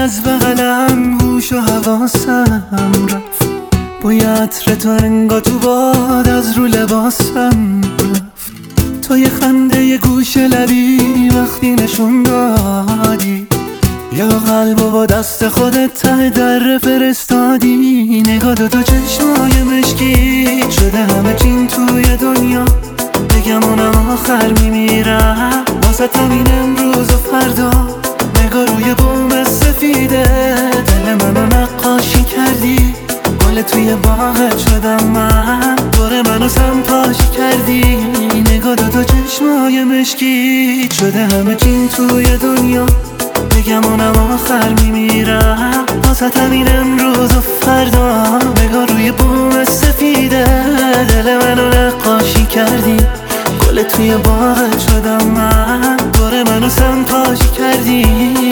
از بغلم هوش و حواسم رفت، بوی عطر تو انگار تو باد از رو لباسم رفت. تو یه خنده یه گوش لبی وقتی نشون دادی، یا قلبو با دست خودت ته در فرستادی. نگاه تو چشمای مشکی شده همه چین توی دنیا، بگم اونم آخر میمیرم واسه همین امروز و فردا. نگاه روی بوم سفیده دل منو نقاشی کردی، گل توی باغت شدم من، دور منو سمپاشی کردی. نگاه تو چشمای مشکی شده همه چین توی دنیا، بگم اونم آخر میمیرم واسه همین امروز و فردا. نگاه روی بوم سفیده دل منو نقاشی کردی، گل توی باغت شدم من، دور منو سمپاشی کردی.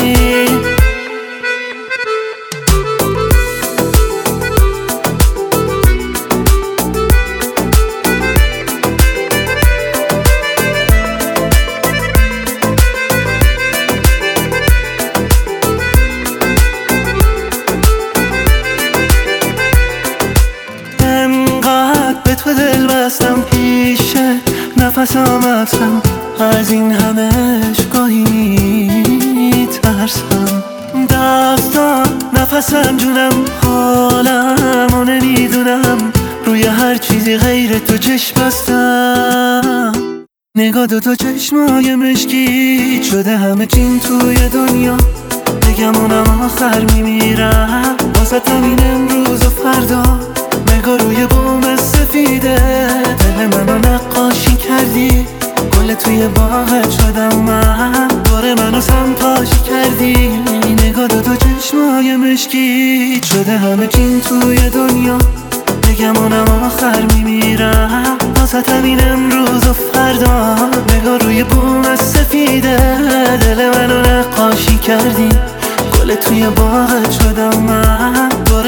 به تو دل بستم پیشه نفس آمدم، از این همش گاهی ترسم. دستان نفسم جونم حالم و نمیدونم، روی هر چیزی غیر تو چشم بستم. نگاه تو چشمای مشکی شده همه چین توی دنیا، بگم اونم آخر میمیرم واسه همین امروز و فردا. نگاه روی بوم سفیده دل منو نقاشی کردی، گل توی باغت شدم من، دور منو سمپاشی کردی. نگاه تو چشمای مشکی شده همه چین توی دنیا، بگم اونم آخر میمیرم واسه همین امروز و فردا. نگاه روی بوم سفیده دل منو نقاشی کردی، گل توی باغت شدم من، دور